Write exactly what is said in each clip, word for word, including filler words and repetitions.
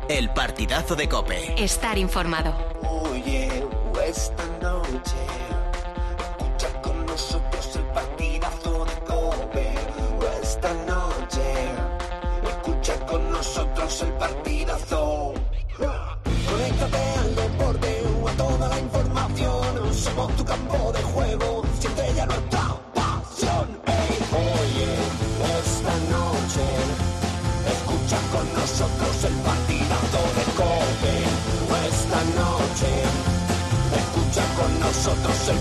El partidazo de COPE. Estar informado. Oye, esta noche escucha con nosotros el partidazo de COPE. Esta noche escucha con nosotros el partidazo. Conéctate al deporte o a toda la información. Somos tu campo de juego, siente ya nuestra pasión. Hey, oye, esta noche escucha con nosotros el partidazo de COPE. Esta noche escucha con nosotros el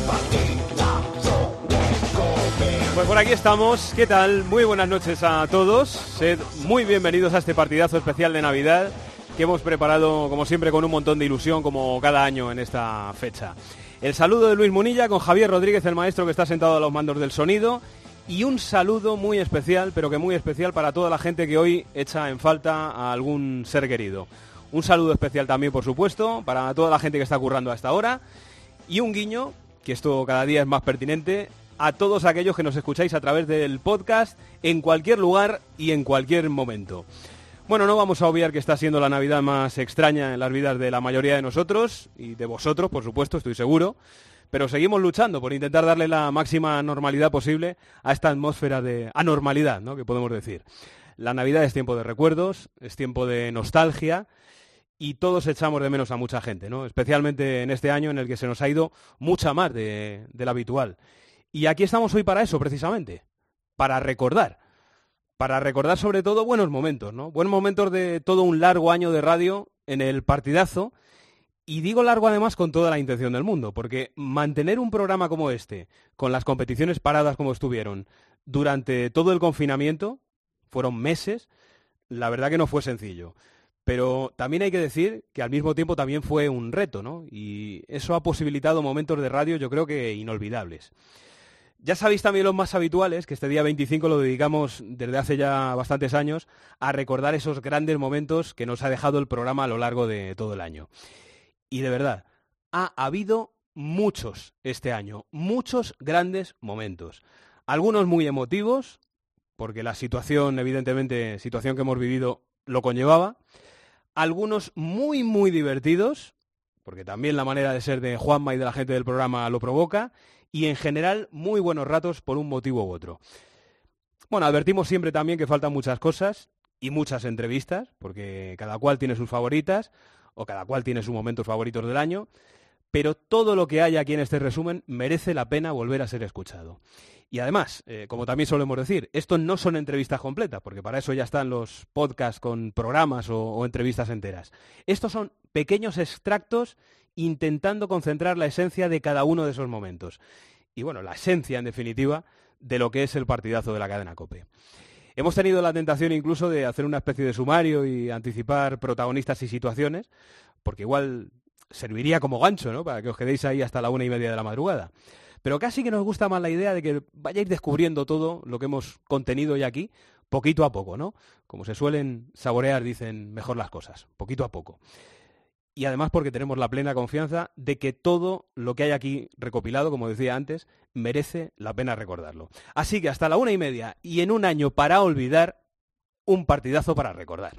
partidazo de COPE. Pues por aquí estamos. ¿Qué tal? Muy buenas noches a todos. Sed muy bienvenidos a este partidazo especial de Navidad que hemos preparado, como siempre, con un montón de ilusión, como cada año en esta fecha. El saludo de Luis Munilla con Javier Rodríguez, el maestro que está sentado a los mandos del sonido, y un saludo muy especial, pero que muy especial para toda la gente que hoy echa en falta a algún ser querido. Un saludo especial también, por supuesto, para toda la gente que está currando a esta hora, y un guiño, que esto cada día es más pertinente, a todos aquellos que nos escucháis a través del podcast en cualquier lugar y en cualquier momento. Bueno, no vamos a obviar que está siendo la Navidad más extraña en las vidas de la mayoría de nosotros, y de vosotros, por supuesto, estoy seguro, pero seguimos luchando por intentar darle la máxima normalidad posible a esta atmósfera de anormalidad, ¿no?, que podemos decir. La Navidad es tiempo de recuerdos, es tiempo de nostalgia, y todos echamos de menos a mucha gente, ¿no?, especialmente en este año en el que se nos ha ido mucha más de, de lo habitual. Y aquí estamos hoy para eso, precisamente, para recordar. Para recordar sobre todo buenos momentos, ¿no? Buenos momentos de todo un largo año de radio en el partidazo. Y digo largo además con toda la intención del mundo, porque mantener un programa como este, con las competiciones paradas como estuvieron, durante todo el confinamiento, fueron meses, la verdad que no fue sencillo. Pero también hay que decir que al mismo tiempo también fue un reto, ¿no? Y eso ha posibilitado momentos de radio yo creo que inolvidables. Ya sabéis también los más habituales, que este día veinticinco lo dedicamos desde hace ya bastantes años a recordar esos grandes momentos que nos ha dejado el programa a lo largo de todo el año. Y de verdad, ha habido muchos este año, muchos grandes momentos. Algunos muy emotivos, porque la situación, evidentemente, situación que hemos vivido lo conllevaba. Algunos muy, muy divertidos, porque también la manera de ser de Juanma y de la gente del programa lo provoca. Y en general muy buenos ratos por un motivo u otro. Bueno, advertimos siempre también que faltan muchas cosas y muchas entrevistas, porque cada cual tiene sus favoritas o cada cual tiene sus momentos favoritos del año, pero todo lo que hay aquí en este resumen merece la pena volver a ser escuchado. Y además, eh, como también solemos decir, estos no son entrevistas completas, porque para eso ya están los podcasts con programas o, o entrevistas enteras. Estos son pequeños extractos intentando concentrar la esencia de cada uno de esos momentos. Y bueno, la esencia, en definitiva, de lo que es el partidazo de la cadena COPE. Hemos tenido la tentación incluso de hacer una especie de sumario y anticipar protagonistas y situaciones, porque igual serviría como gancho, ¿no?, para que os quedéis ahí hasta la una y media de la madrugada. Pero casi que nos gusta más la idea de que vayáis descubriendo todo lo que hemos contenido ya aquí, poquito a poco, ¿no? Como se suelen saborear, dicen mejor las cosas, poquito a poco. Y además porque tenemos la plena confianza de que todo lo que hay aquí recopilado, como decía antes, merece la pena recordarlo. Así que hasta la una y media y en un año para olvidar, un partidazo para recordar.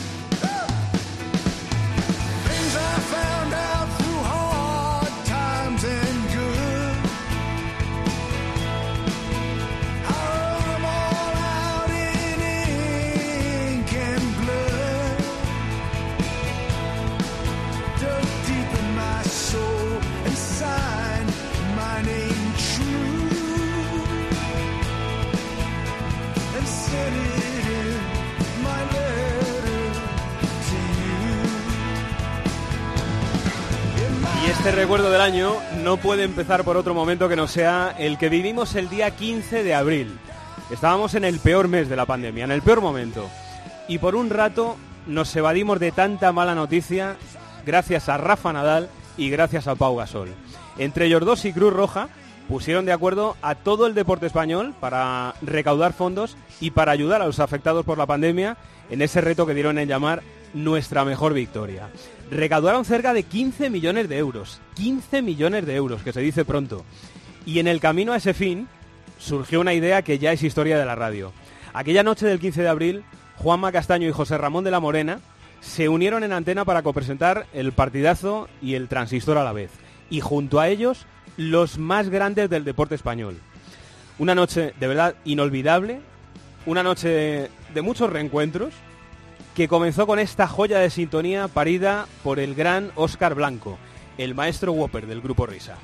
Y este recuerdo del año no puede empezar por otro momento que no sea el que vivimos el día quince de abril. Estábamos en el peor mes de la pandemia, en el peor momento. Y por un rato nos evadimos de tanta mala noticia gracias a Rafa Nadal y gracias a Pau Gasol. Entre ellos dos y Cruz Roja pusieron de acuerdo a todo el deporte español para recaudar fondos y para ayudar a los afectados por la pandemia en ese reto que dieron en llamar Nuestra Mejor Victoria. Recaudaron cerca de quince millones de euros. quince millones de euros, que se dice pronto. Y en el camino a ese fin surgió una idea que ya es historia de la radio. Aquella noche del quince de abril, Juanma Castaño y José Ramón de la Morena se unieron en antena para copresentar el partidazo y el transistor a la vez. Y junto a ellos, los más grandes del deporte español. Una noche de verdad inolvidable, una noche de, de muchos reencuentros, que comenzó con esta joya de sintonía parida por el gran Óscar Blanco, el maestro Whopper del Grupo Risa.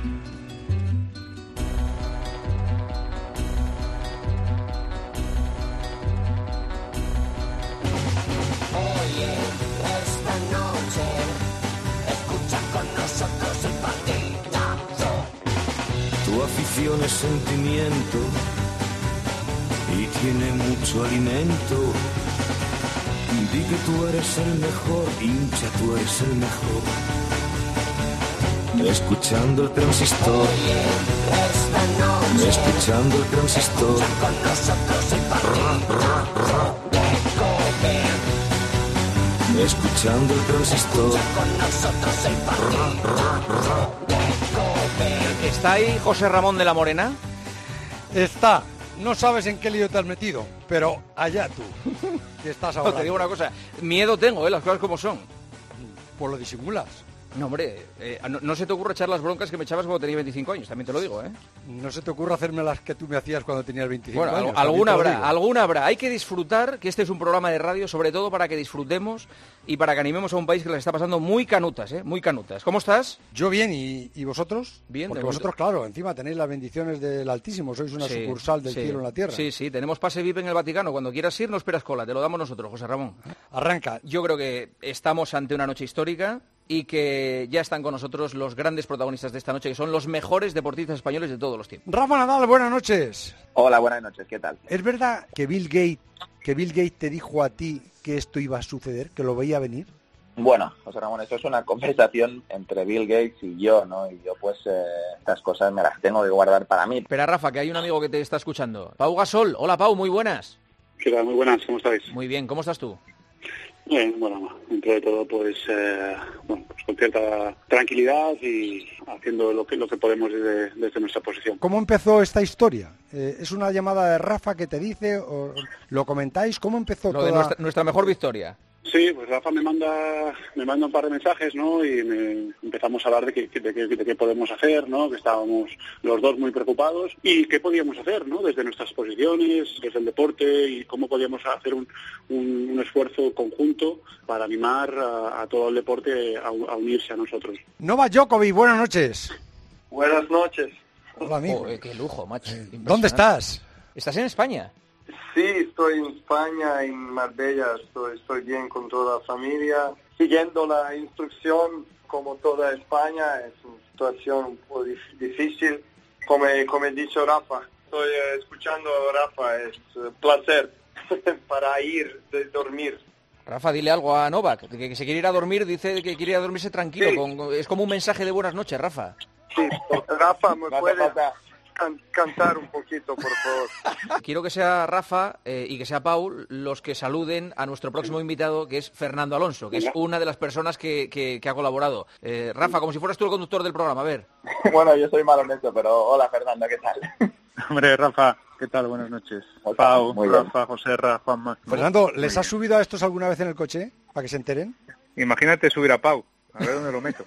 Oye, esta noche escucha con nosotros el partidazo. Tu afición es sentimiento y tiene mucho alimento. Di que tú eres el mejor, hincha, tú eres el mejor. Escuchando el transistor. Oye, esta noche Escuchando el transistor. escucha con nosotros el partidazo de COPE. Escuchando el transistor. Con nosotros el partidazo de COPE. ¿Está ahí José Ramón de la Morena? Está. No sabes en qué lío te has metido, pero allá tú, que estás ahora. No, te digo una cosa, miedo tengo, ¿eh? Las cosas como son. Pues lo disimulas. No, hombre, eh, no, no se te ocurre echar las broncas que me echabas cuando tenía veinticinco años, también te lo digo, ¿eh? No se te ocurre hacerme las que tú me hacías cuando tenías veinticinco Bueno, años. al- alguna también te lo habrá, digo. alguna habrá. Hay que disfrutar, que este es un programa de radio, sobre todo para que disfrutemos y para que animemos a un país que les está pasando muy canutas, ¿eh? Muy canutas. ¿Cómo estás? Yo bien, ¿y, y vosotros? Bien, Porque de momento. vosotros, claro, encima tenéis las bendiciones del Altísimo, sois una Sí, sucursal del sí. cielo en la tierra. Sí, sí, tenemos pase V I P en el Vaticano. Cuando quieras ir, no esperas cola, te lo damos nosotros, José Ramón. Arranca. Yo creo que estamos ante una noche histórica y que ya están con nosotros los grandes protagonistas de esta noche, que son los mejores deportistas españoles de todos los tiempos. Rafa Nadal, buenas noches. Hola, buenas noches, ¿qué tal? ¿Es verdad que Bill Gates, que Bill Gates te dijo a ti que esto iba a suceder, que lo veía venir? Bueno, José Ramón, esto es una conversación entre Bill Gates y yo, ¿no? Y yo, pues, eh, estas cosas me las tengo que guardar para mí. Espera, Rafa, que hay un amigo que te está escuchando. Pau Gasol. Hola, Pau, muy buenas. ¿Qué tal? Muy buenas, ¿cómo estáis? Muy bien, ¿cómo estás tú? Bien, bueno, dentro de todo, pues, eh, bueno, pues con cierta tranquilidad y haciendo lo que lo que podemos desde, desde nuestra posición. ¿Cómo empezó esta historia? Eh, ¿Es una llamada de Rafa que te dice o lo comentáis? ¿Cómo empezó Lo toda...? de nuestra, nuestra mejor victoria. Sí, pues Rafa me manda me manda un par de mensajes, ¿no? Y me, empezamos a hablar de qué de, qué- de qué podemos hacer, ¿no? Que estábamos los dos muy preocupados y qué podíamos hacer, ¿no? Desde nuestras posiciones, desde el deporte y cómo podíamos hacer un, un, un esfuerzo conjunto para animar a, a todo el deporte a, a unirse a nosotros. Novak Djokovic, buenas noches. Buenas noches. Hola, amigo. Joder, qué lujo, macho. ¿Dónde Impresionante. estás? ¿Estás en España? Sí, estoy en España, en Marbella, estoy, estoy bien con toda la familia, siguiendo la instrucción como toda España, es una situación un poco dif- difícil, como, como he dicho Rafa, estoy eh, escuchando a Rafa, es eh, placer para ir de dormir. Rafa, dile algo a Novak, que, que se quiere ir a dormir, dice que quiere ir a dormirse tranquilo. Sí. con- es como un mensaje de buenas noches, Rafa. Sí, Rafa, ¿me No hace puedes falta. can- cantar un poquito, por favor? Quiero que sea Rafa eh, y que sea Paul los que saluden a nuestro próximo invitado, que es Fernando Alonso, que es una de las personas que, que- que ha colaborado. Eh, Rafa, como si fueras tú el conductor del programa, a ver. Bueno, yo soy malo en esto, pero hola, Fernando, ¿qué tal? Hombre, Rafa, ¿qué tal? Buenas noches. Hola, Pau, muy bien. Rafa, José, Rafa, Juanma. Fernando, ¿les has subido a estos alguna vez en el coche para que se enteren? Imagínate subir a Pau, a ver dónde lo meto.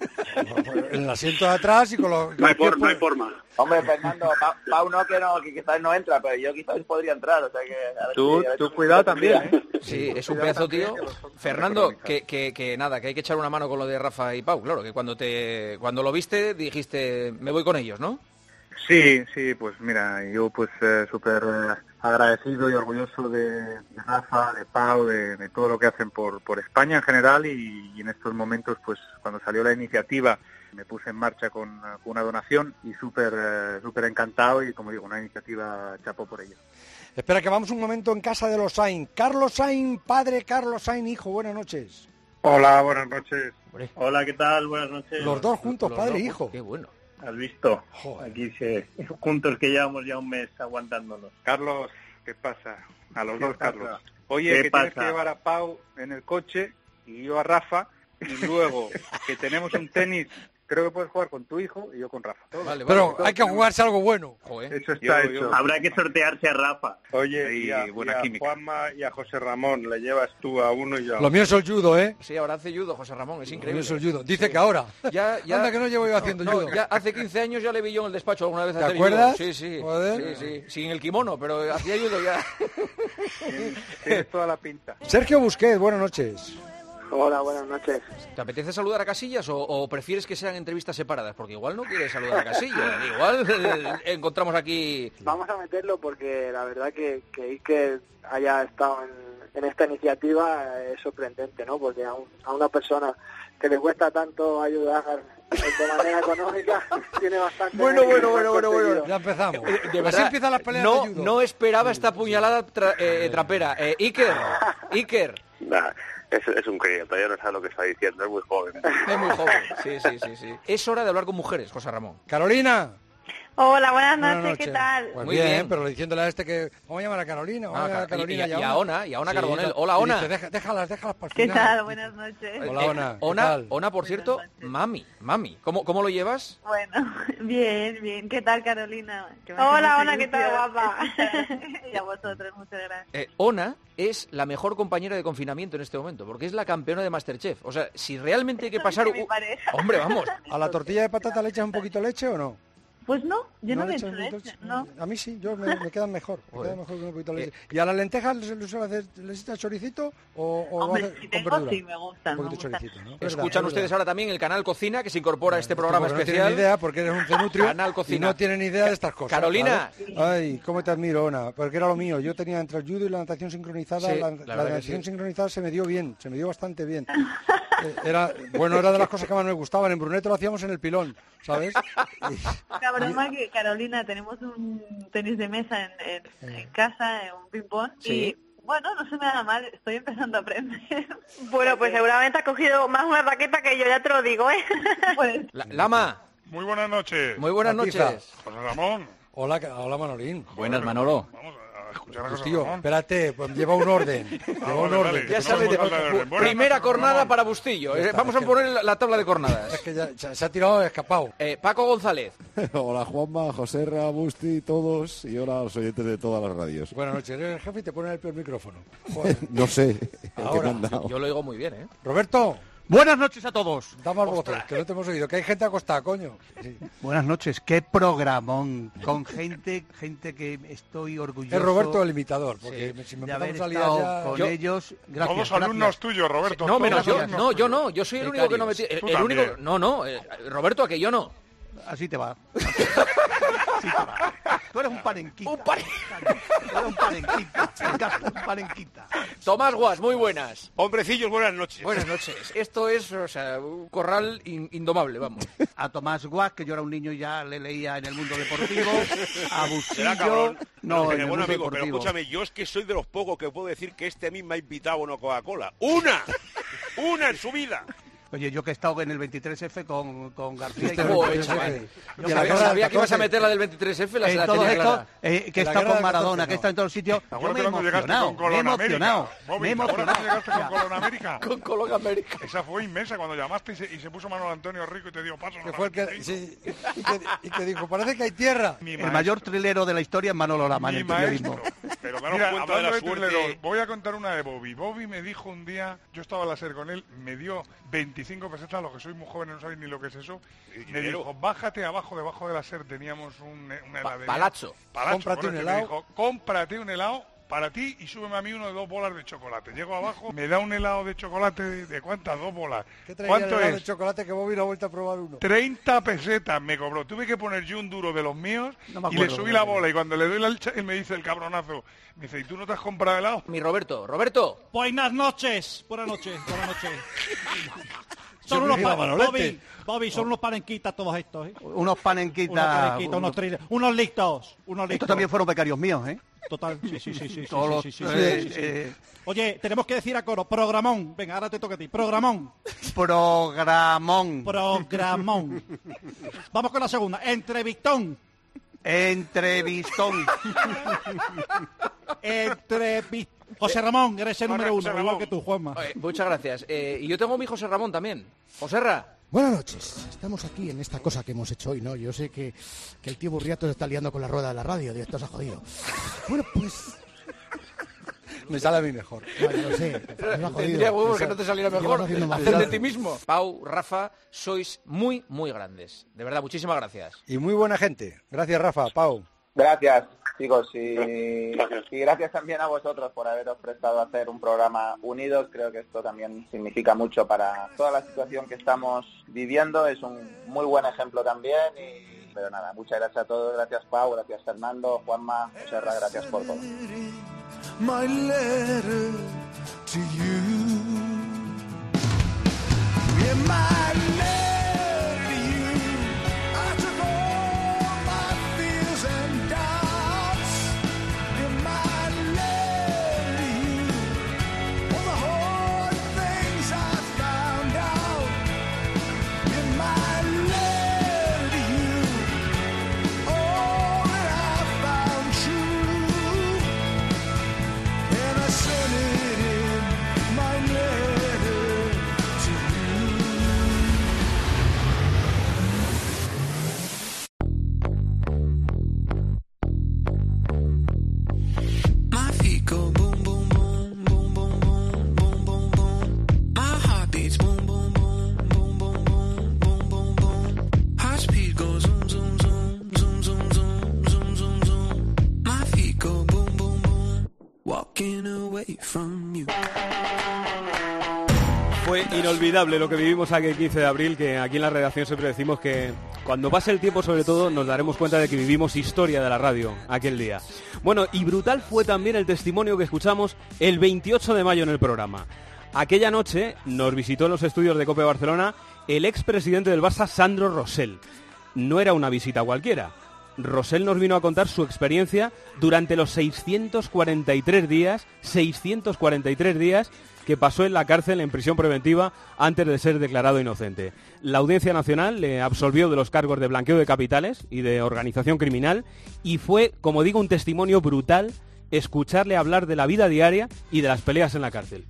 En el asiento de atrás y con los... No hay, los for- no hay pies forma. Hombre, Fernando, Pa- Pau no, que no, que quizás no entra, pero yo quizás podría entrar, o sea que... a ver Tú, si- a ver tú si- cuidado también, ¿eh? Sí, es un pedazo tío. Fernando, que, que, que nada, que hay que echar una mano con lo de Rafa y Pau. Claro, que cuando te cuando lo viste dijiste, me voy con ellos, ¿no? Sí, sí, pues mira, yo pues eh, súper eh, agradecido y orgulloso de, de Rafa, de Pau, de, de todo lo que hacen por, por España en general y, y en estos momentos pues cuando salió la iniciativa me puse en marcha con, eh, con una donación y súper eh, súper encantado y como digo, una iniciativa chapó por ello. Espera, que vamos un momento en casa de los Sainz. Carlos Sainz, padre, Carlos Sainz, hijo, buenas noches. Hola, buenas noches. Hombre, Hola, ¿qué tal? Buenas noches. Los dos juntos, los padre dos, e hijo. Qué bueno. ¿Has visto? Joder. Aquí se, juntos que llevamos ya un mes aguantándonos. Carlos, ¿qué pasa? A los dos, Carlos. Oye, que tienes que llevar a Pau en el coche y yo a Rafa y luego que tenemos un tenis creo que puedes jugar con tu hijo y yo con Rafa. Vale, vale, Pero todo. hay que jugarse algo bueno. Joder. Eso está Yo- hecho. yo- Habrá que sortearse a Rafa. Oye, Y y a, buena y a química. Juanma y a José Ramón, le llevas tú a uno y yo a Lo otro. mío es el judo, ¿eh? Sí, ahora hace judo, José Ramón, es Lo mío increíble. es el judo. Dice Sí. que ahora. Ya, ya... Anda que no llevo yo haciendo No, judo. ya hace quince años ya le vi yo en el despacho alguna vez ¿Te hacer acuerdas? judo. Sí, sí. Joder. Sí, sí. Sin el kimono, pero hacía judo ya. Tienes toda la pinta. Sergio Busquets, buenas noches. Hola, buenas noches. ¿Te apetece saludar a Casillas o, o prefieres que sean entrevistas separadas? Porque igual no quieres saludar a Casillas. Igual eh, encontramos aquí... Vamos a meterlo porque la verdad que, que Iker haya estado en, en esta iniciativa es sorprendente, ¿no? Porque a, un- a una persona que le cuesta tanto ayudar de manera económica tiene bastante... Bueno, mérito bueno, lo bueno, que ha bueno, conseguido. Ya empezamos. De Así verdad, empiezan las peleas no, de judo. no esperaba esta puñalada tra- eh, trapera. Eh, Iker, Iker, Nah, es, es un crío, todavía no sabe lo que está diciendo, es muy joven. es muy joven. Sí, sí, sí, sí. Es hora de hablar con mujeres, José Ramón. Carolina. Hola, buenas Buenas noches, ¿qué tal? Pues Muy bien, bien. pero diciéndole a este que... Vamos a llamar a Carolina. Vamos Ah, a llamar a Car- Carolina y- y a Ona, y a Ona Carbonell. no. Hola, Y Ona. dice, "Deja- déjalas, déjalas para el ¿Qué final". tal? Buenas noches. Hola, Ona, ¿qué Ona, tal? Ona, por cierto, mami, mami. ¿Cómo, cómo lo llevas? Bueno, bien, bien. ¿Qué tal, Carolina? Que me Hola, hace Ona, mucha ¿qué tal, ilusión guapa? escuchar. Y a vosotros, muchas gracias. Eh, Ona es la mejor compañera de confinamiento en este momento, porque es la campeona de Masterchef. O sea, si realmente hay que pasar... Que mi u- pareja. Hombre, vamos. ¿A la tortilla de patata le echas un poquito de leche o no? Pues no, yo no, le echas echo un poquito leche, de no. A mí sí, yo me, me quedan mejor. Me Joder. quedan mejor con un poquito de Eh, leche. ¿Y a las lentejas les, les, les, les echas choricito o, o Hombre, haces si con tengo, verdura? sí, me gustan, Un me poquito de gustan. choricito, ¿no? Verdad, Escuchan es ustedes verdad. ahora también el canal Cocina, que se incorpora a este programa Porque no especial. tienen idea, porque eres un cenutrio Canal y Cocina. no tienen idea de estas cosas. Carolina. ¿sabes? Ay, cómo te admiro, Ona, porque era lo mío. Yo tenía entre el judo y la natación sincronizada. Sí, la la la verdad que natación sí. sincronizada se me dio bien, se me dio bastante bien. Eh, Era, bueno, era de las cosas que más me gustaban. En Brunete lo hacíamos en el pilón, ¿sabes? Y- La broma que, Carolina, tenemos un tenis de mesa en, en, en casa, en un ping-pong, Sí. y bueno, no se me da mal, estoy empezando a aprender. Bueno, pues seguramente has cogido más una raqueta que yo, ya te lo digo, ¿eh? Pues, La- Lama, Muy buenas noches. muy buenas Matiza. noches. José Ramón. Hola, ca- hola Manolín. Buenas, Manolo. Vamos a escuchar a Pues, José tío, Ramón. espérate, pues lleva un orden. Ah, Lleva un vale, orden. vale. Ya No sabes, me gusta hablar de orden. Buenas primera noches, cornada Ramón. para Bustillo. Ya Eh, está, Vamos es a que- poner la, la tabla de Es cornadas. que ya se, se ha tirado escapado. Eh, Paco González. Hola Juanma, José Busti, todos y hola a los oyentes de todas las radios. Buenas noches, eres el jefe y te ponen el peor micrófono. Joder. No sé, el que Ahora. me han dado. Yo lo oigo muy bien, ¿eh? Roberto, Buenas noches a todos. da más voces, que no te hemos oído, que hay gente acostada, coño. Sí. Buenas noches. Qué programón. Con gente gente que estoy orgulloso. Es Roberto el imitador, porque Sí, si me de haber empezamos a liar estado ya... con Yo- ellos. Gracias, Todos gracias. alumnos tuyos, Roberto. No, todos menos yo. alumnos No, yo tuyos. no. Yo soy el único que no me... Becarios. El, Tú el único... también. No, no. eh, Roberto, a que yo no. Así te va. Así te va. Tú eres un parenquita. Un par- Tú eres un parenquita. Un parenquita. Tomás Guas, muy buenas. Hombrecillos, buenas noches. Buenas noches. Esto es, o sea, un corral in- indomable, vamos. A Tomás Guas, que yo era un niño y ya le leía en el mundo deportivo. A Será Bustillo. cabrón. No, Pero, en el buen mundo amigo, pero deportivo. escúchame, yo es que soy de los pocos que puedo decir que este a mí me ha invitado a una Coca-Cola. ¡Una! ¡Una en su vida! Oye, yo que he estado en el veintitrés F con, con García y Este con... Joder, sí, chaval. sí. Yo Y a la sabía, guerra sabía del que ibas a catorce. meter la del veintitrés F, la, se En la todo tenía esto, clara. eh, que he La estado guerra con del Maradona, catorce, que he estado en todos los sitios, ¿Te yo acuerdas me he cuando llegaste emocionado, con me he Colón América? emocionado, Bobby, me he ¿te acuerdas cuando llegaste emocionado. con Colón América? Con Colón América. Esa fue inmensa cuando llamaste y se, y se puso Manuel Antonio Rico y te dio paso. Que fue el que, sí, y, que, y que dijo, parece que hay tierra. Mi El maestro. mayor trilero de la historia es Manolo Lama en Mi el periodismo. maestro. Pero daros Mira, cuenta de hablando la de suerte. trileros, voy a contar una de Bobby. Bobby me dijo un día, yo estaba en la SER con él, me dio veinticinco pesetas, los que soy muy jóvenes no sabéis ni lo que es eso. Y Me dinero. dijo, bájate abajo, debajo de la SER teníamos un, una Pa- heladería. Palazzo. Palazzo, Cómprate un correcto, y helado. Me dijo, cómprate un helado para ti y súbeme a mí uno de dos bolas de chocolate. Llego abajo, me da un helado de chocolate de, ¿de cuántas? Dos bolas. ¿Qué traía el ¿Cuánto helado de es? chocolate que Bobby no ha vuelto a probar uno? treinta pesetas me cobró. Tuve que poner yo un duro de los míos No me y le acuerdo, subí no la me bola. Y cuando le doy la leche, él me dice el cabronazo, me dice, ¿y tú no te has comprado helado? Mi Roberto. Roberto. Buenas noches, buenas noches, buenas noches. Son Yo unos me iba pa- Manolete. Bobby, Bobby, son unos panenquitas todos estos, ¿eh? Unos panenquitas. Unos panenquitas, unos, unos- tri- unos listos, unos listos. Estos también fueron becarios míos, ¿eh? Total, sí, sí, sí, sí, sí, Todos sí, sí, los- sí, eh, sí, sí, sí. eh, Oye, tenemos que decir a coro, programón. Venga, ahora te toca a ti, programón. Programón. Programón. Vamos con la segunda, entrevistón. Entrevistón. Entrevistón. José Ramón, eres el José- número José uno, Ramón. igual que tú, Juanma. Oye, muchas gracias. Eh, y yo tengo a mi José Ramón también. Joserra. Buenas noches. Estamos aquí en esta cosa que hemos hecho hoy, ¿no? Yo sé que, que el tío Burriato se está liando con la rueda de la radio, Dios, esto se ha jodido. Bueno, pues... Me sale a mí mejor. No, ya lo sé. Tendría huevos que no te saliera mejor. Hacer de ti mismo. Pau, Rafa, sois muy, muy grandes. De verdad, muchísimas gracias. Y muy buena gente. Gracias, Rafa. Pau. Gracias, chicos, y gracias. y gracias también a vosotros por haberos prestado a hacer un programa unidos. Creo que esto también significa mucho para toda la situación que estamos viviendo. Es un muy buen ejemplo también. Y, pero nada, muchas gracias a todos. Gracias, Pau. Gracias, Fernando, Juanma, Serra. Gracias por todo. My letter to you. Yeah, my letter to you. I took all my fears and doubts. Yeah, my letter to you. All the hard things I found out. Yeah, my letter to you. All that I found true. And I sent it in my letter to you. My feet go boom, boom, boom, boom, boom, boom, boom, boom, boom. My heart beats boom, boom, boom, boom, boom, boom, boom, boom, boom. Heart speed goes zoom, zoom, zoom, zoom, zoom, zoom, zoom, zoom, zoom. My feet go boom, boom, boom. Walking away from you. Fue inolvidable lo que vivimos aquel quince de abril, que aquí en la redacción siempre decimos que cuando pase el tiempo, sobre todo, nos daremos cuenta de que vivimos historia de la radio aquel día. Bueno, y brutal fue también el testimonio que escuchamos el veintiocho de mayo en el programa. Aquella noche nos visitó en los estudios de COPE Barcelona el expresidente del Barça, Sandro Rosell. No era una visita cualquiera. Rosell nos vino a contar su experiencia durante los seiscientos cuarenta y tres días, seiscientos cuarenta y tres días que pasó en la cárcel en prisión preventiva antes de ser declarado inocente. La Audiencia Nacional le absolvió de los cargos de blanqueo de capitales y de organización criminal y fue, como digo, un testimonio brutal escucharle hablar de la vida diaria y de las peleas en la cárcel.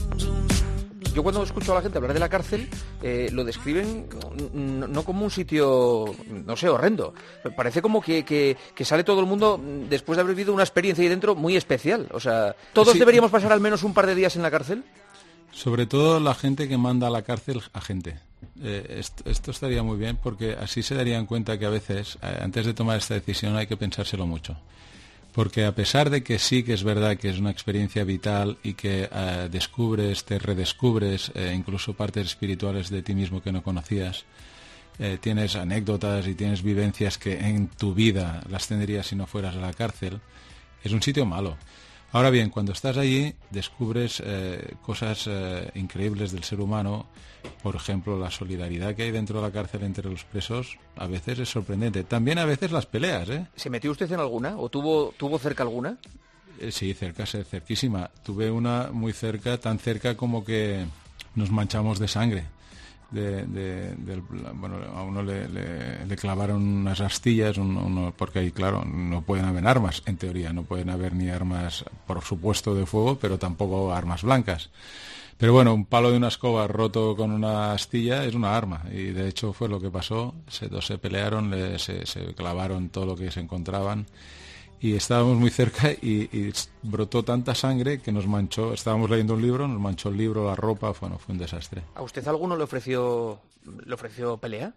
Yo cuando escucho a la gente hablar de la cárcel, eh, lo describen no, no como un sitio, no sé, horrendo. Parece como que, que, que sale todo el mundo después de haber vivido una experiencia ahí dentro muy especial. O sea, ¿todos Sí. deberíamos pasar al menos un par de días en la cárcel? Sobre todo la gente que manda a la cárcel a gente. Eh, esto, esto estaría muy bien porque así se darían cuenta que a veces, eh, antes de tomar esta decisión, hay que pensárselo mucho. Porque a pesar de que sí que es verdad que es una experiencia vital y que eh, descubres, te redescubres eh, incluso partes espirituales de ti mismo que no conocías, eh, tienes anécdotas y tienes vivencias que en tu vida las tendrías si no fueras a la cárcel, es un sitio malo. Ahora bien, cuando estás allí descubres eh, cosas eh, increíbles del ser humano. Por ejemplo, la solidaridad que hay dentro de la cárcel entre los presos a veces es sorprendente. También a veces las peleas, ¿eh? ¿Se metió usted en alguna? ¿O tuvo, tuvo cerca alguna? Eh, sí, cerca, cerquísima. Tuve una muy cerca, tan cerca como que nos manchamos de sangre. De, de, del, bueno, a uno le, le, le clavaron unas astillas, un, uno, porque ahí, claro, no pueden haber armas, en teoría. No pueden haber ni armas, por supuesto, de fuego, pero tampoco armas blancas. Pero bueno, un palo de una escoba roto con una astilla es una arma y de hecho fue lo que pasó. Se, se pelearon, le, se, se clavaron todo lo que se encontraban y estábamos muy cerca y, y brotó tanta sangre que nos manchó. Estábamos leyendo un libro, nos manchó el libro, la ropa, bueno, fue un desastre. ¿A usted alguno le ofreció, le ofreció pelea?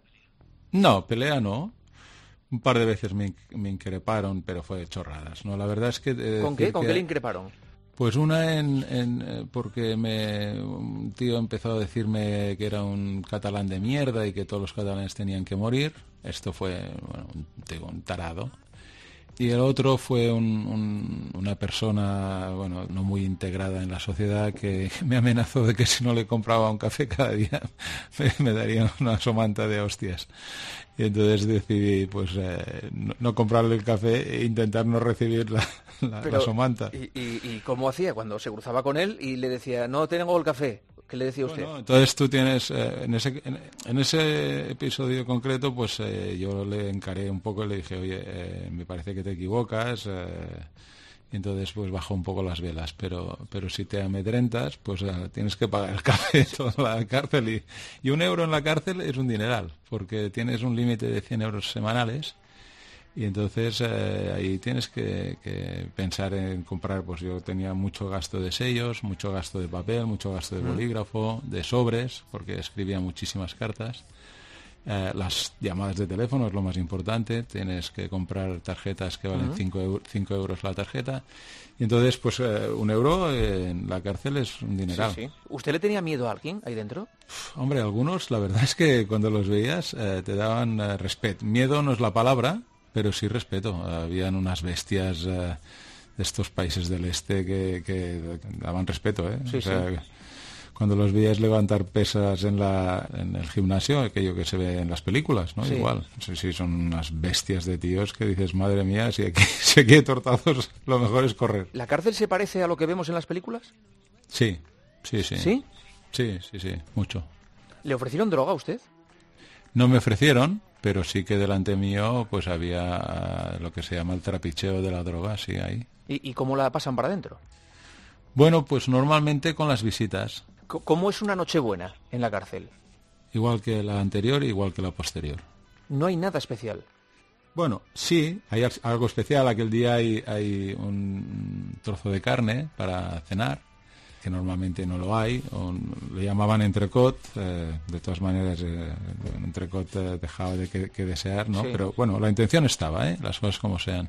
No, pelea no. Un par de veces me, me increparon, pero fue de chorradas. No, la verdad es que... Eh, ¿Con qué? ¿Con que, qué le increparon? Pues una en, en eh, porque me, un tío empezó a decirme que era un catalán de mierda y que todos los catalanes tenían que morir. Esto fue, bueno, un, digo, un tarado. Y el otro fue un, un, una persona, bueno, no muy integrada en la sociedad que me amenazó de que si no le compraba un café cada día me, me daría una somanta de hostias. Y entonces decidí, pues, eh, no, no comprarle el café e intentar no recibir la, la, Pero, la somanta. ¿y, y, ¿Y cómo hacía cuando se cruzaba con él y le decía, no tengo el café? ¿Qué le decía usted? Bueno, entonces tú tienes, eh, en, ese, en, en ese episodio concreto, pues eh, yo le encaré un poco y le dije, oye, eh, me parece que te equivocas, eh, y entonces pues bajó un poco las velas, pero pero si te amedrentas, pues uh, tienes que pagar el café toda la cárcel, y, y un euro en la cárcel es un dineral, porque tienes un límite de cien euros semanales, y entonces eh, ahí tienes que, que pensar en comprar. Pues yo tenía mucho gasto de sellos, mucho gasto de papel, mucho gasto de bolígrafo, de sobres, porque escribía muchísimas cartas. Eh, las llamadas de teléfono es lo más importante, tienes que comprar tarjetas que valen cinco euros la tarjeta, y entonces pues eh, un euro en la cárcel es un dineral. Sí, sí. ¿Usted le tenía miedo a alguien ahí dentro? Uf, hombre, algunos, la verdad es que cuando los veías eh, te daban eh, respeto. Miedo no es la palabra, pero sí respeto. Habían unas bestias eh, de estos países del este que, que daban respeto, ¿eh? Sí, o sea, sí. Cuando los veías levantar pesas en, la, en el gimnasio, aquello que se ve en las películas, ¿no? Sí. Igual. Sí, sí, son unas bestias de tíos que dices, madre mía, si aquí, si aquí hay tortazos, lo mejor es correr. ¿La cárcel se parece a lo que vemos en las películas? Sí, sí, sí. ¿Sí? Sí, sí, sí, mucho. ¿Le ofrecieron droga a usted? No me ofrecieron, pero sí que delante mío pues había lo que se llama el trapicheo de la droga, sí, ahí. ¿Y, y cómo la pasan para adentro? Bueno, pues normalmente con las visitas. ¿Cómo es una Nochebuena en la cárcel? Igual que la anterior, igual que la posterior. No hay nada especial. Bueno, sí, hay algo especial. Aquel día hay, hay un trozo de carne para cenar, que normalmente no lo hay. O le llamaban entrecot, eh, de todas maneras eh, el entrecot eh, dejaba de que, que desear, ¿no? Sí. Pero bueno, la intención estaba, ¿eh? Las cosas como sean.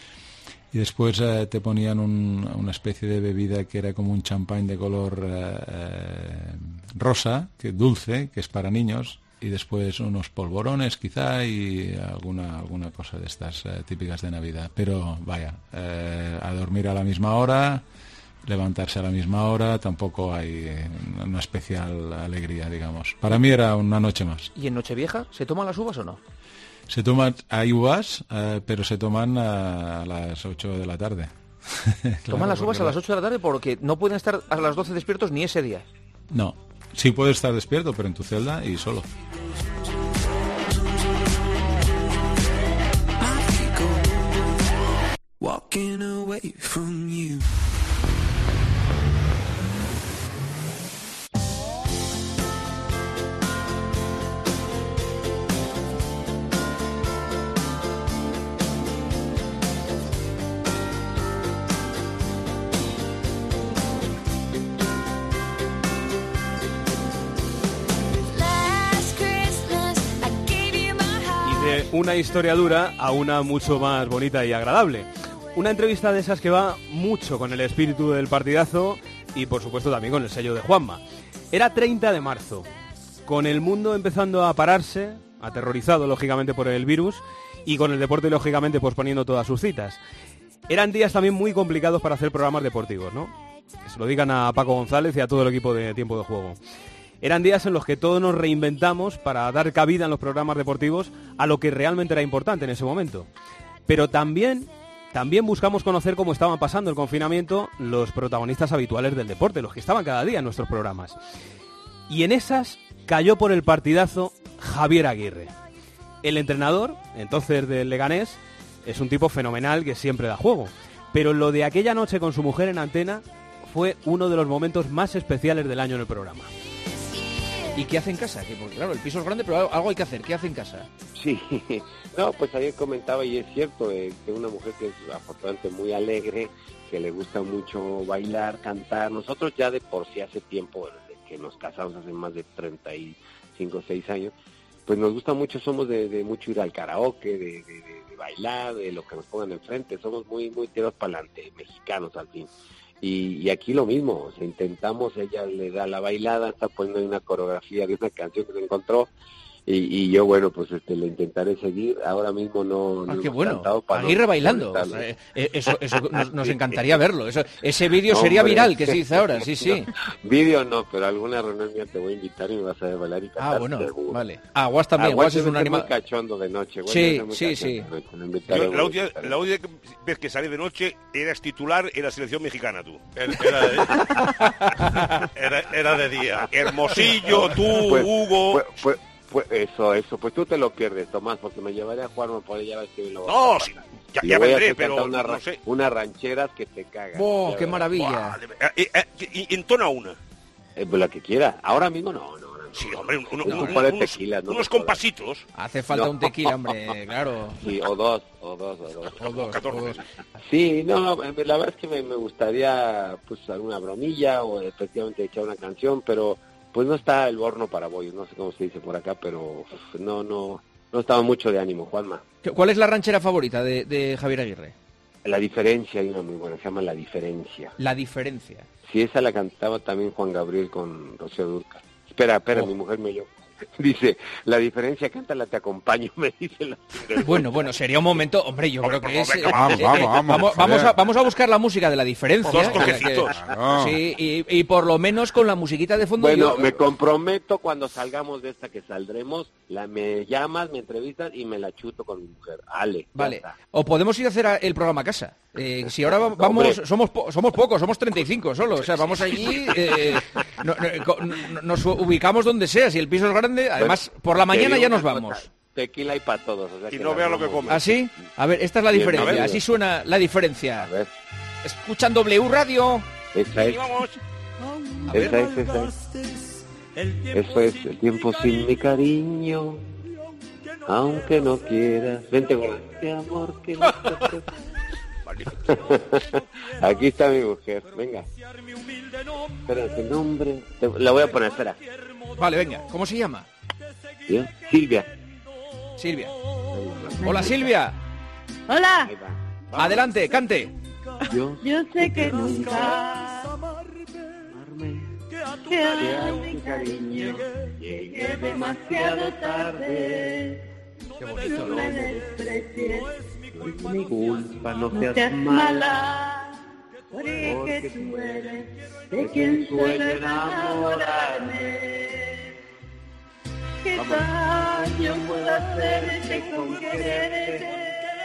Y después eh, te ponían un, una especie de bebida que era como un champán de color eh, eh, rosa, que dulce, que es para niños, y después unos polvorones quizá y alguna alguna cosa de estas eh, típicas de Navidad. Pero vaya, eh, a dormir a la misma hora, levantarse a la misma hora, tampoco hay eh, una especial alegría, digamos. Para mí era una noche más. ¿Y en Nochevieja se toman las uvas o no? Se toman, hay uvas, eh, pero se toman a, a las ocho de la tarde. ¿Toman Claro, las uvas porque a las ocho de la tarde porque no pueden estar a las doce despiertos ni ese día? No, sí puedes estar despierto, pero en tu celda y solo. Walking away from you. De una historia dura a una mucho más bonita y agradable. Una entrevista de esas que va mucho con el espíritu del partidazo y por supuesto también con el sello de Juanma. Era treinta de marzo, con el mundo empezando a pararse, aterrorizado lógicamente por el virus, y con el deporte lógicamente posponiendo todas sus citas. Eran días también muy complicados para hacer programas deportivos, ¿no? Que se lo digan a Paco González y a todo el equipo de Tiempo de Juego. Eran días en los que todos nos reinventamos para dar cabida en los programas deportivos a lo que realmente era importante en ese momento. Pero también, también buscamos conocer cómo estaban pasando el confinamiento los protagonistas habituales del deporte, los que estaban cada día en nuestros programas. Y en esas cayó por el partidazo Javier Aguirre. El entrenador, entonces del Leganés, es un tipo fenomenal que siempre da juego. Pero lo de aquella noche con su mujer en antena fue uno de los momentos más especiales del año en el programa. ¿Y qué hace en casa? Que, porque, claro, el piso es grande, pero algo hay que hacer. ¿Qué hace en casa? Sí, no, pues ayer comentaba, y es cierto, eh, que una mujer que es afortunadamente muy alegre, que le gusta mucho bailar, cantar. Nosotros ya de por sí hace tiempo, desde que nos casamos hace más de treinta y cinco o seis años, pues nos gusta mucho, somos de, de mucho ir al karaoke, de, de, de, de bailar, de lo que nos pongan enfrente, somos muy, muy tirados para adelante, mexicanos al fin. Y, y aquí lo mismo, o sea, intentamos, ella le da la bailada, está poniendo una coreografía de una canción que se encontró, y, y yo, bueno, pues este le intentaré seguir. Ahora mismo no... Ah, no qué hemos bueno, cantado para Aguirre no bailando. O sea, eh, eso eso nos, nos encantaría verlo. Eso, ese vídeo sería Hombre. viral, que se dice ahora, sí, sí. No, vídeo no, pero alguna reunión mía te voy a invitar y me vas a ver bailar y cantar. Ah, bueno, seguro. vale. Ah, Guas también, Guas Guas es un muy animal... cachondo de noche. Guas Sí, es muy sí, cachondo sí. de noche, lo Yo, invitaré, la, última, invitaré. la última vez que salí de noche eras titular en la selección mexicana, tú. Era, era, de, era, era de día. Hermosillo, tú, Fue- Hugo... Fue, fue, Pues eso, eso, pues tú te lo pierdes, Tomás, porque me llevaré a Juanma por allá a ver si me lo No, sí, ya, y ya voy a vendré, hacer pero cantar una no ra- sé. unas rancheras que te cagan. ¡Oh, Ya qué verás. maravilla! Eh, eh, y, y entona una. Eh, pues la que quiera. Ahora mismo no, no. no. Sí, hombre, un, un, Un un- poco de unos, tequila, no unos me jodas. compasitos. Hace falta No. un tequila, hombre, claro. Sí, o dos, o dos, o dos. O dos, o dos. Sí, no, eh, la verdad es que me, me gustaría pues alguna bromilla o efectivamente echar una canción, pero pues no está el horno para bollos, no sé cómo se dice por acá, pero uf, no, no, no estaba mucho de ánimo, Juanma. ¿Cuál es la ranchera favorita de, de Javier Aguirre? La diferencia, hay una muy buena, se llama La Diferencia. La diferencia. Sí, esa la cantaba también Juan Gabriel con Rocío Dúrcal. Espera, espera, Oh. mi mujer me oyó. Dice, La Diferencia, cántala, te acompaño, me dice la... Bueno, bueno, sería un momento, hombre, yo creo que es... venga, eh, vamos, eh, vamos, eh, vamos, vamos, vamos joder. a, vamos a buscar la música de La Diferencia. Dos que- toquecitos. que- Claro. Sí, y, y por lo menos con la musiquita de fondo... Bueno, yo- me comprometo cuando salgamos de esta que saldremos, la me llamas, me entrevistas y me la chuto con mi mujer. Ale. ya Vale, está. o podemos ir a hacer a- el programa a casa. Eh, si ahora va- vamos, Hombre. somos po- somos pocos, somos treinta y cinco solo, o sea, vamos allí, eh, no- no- co- no- nos ubicamos donde sea, si el piso es grande, además por la Te mañana digo ya una nos cosa, vamos. Tequila y para todos. O sea Y que no la vea lo que vamos come. bien. ¿Así? A ver, esta es la Bienvenido. diferencia, así suena la diferencia. A ver. Escuchan W Radio. Esa es. Esa es, esa es. Eso es, el tiempo sin mi cariño, aunque no quieras. Vente con este amor que no te... Aquí está mi mujer, venga. Espera, ¿qué nombre? Te- La voy a poner, espera. Vale, venga, ¿cómo se llama? ¿Sí? Silvia. Silvia. Hola, Silvia. Hola. Adelante, cante. Yo, Yo sé que nunca que a mi cariño llegué demasiado tarde. Qué bonito. No me desprecies, no es mi culpa, no no seas seas mala. mala, porque tú eres de quien suelo enamorarme. ¿Qué daño puedo hacerte con quererte?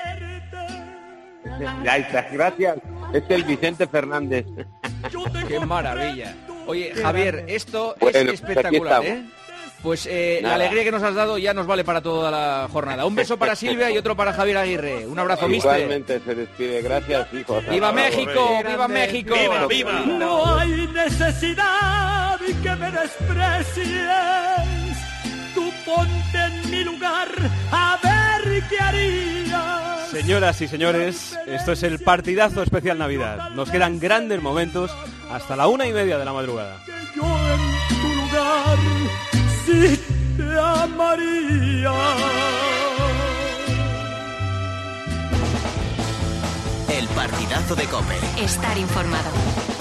Ahí está, gracias. Es el Vicente Fernández. Qué maravilla. Oye, Javier, esto Bueno, es pues aquí espectacular, estamos. ¿eh? Pues eh, la Nada. alegría que nos has dado ya nos vale para toda la jornada. Un beso para Silvia y otro para Javier Aguirre. Un abrazo, mister. Igualmente se despide, gracias, hijo. Hasta ¡Viva luego. México! ¡Viva México! ¡Viva, viva! No hay necesidad que me desprecies. Tú ponte en mi lugar a ver qué harías. Señoras y señores, esto es el partidazo especial Navidad. Nos quedan grandes momentos hasta la una y media de la madrugada. Yo en tu lugar sí te amaría. El partidazo de COPE. Estar informado.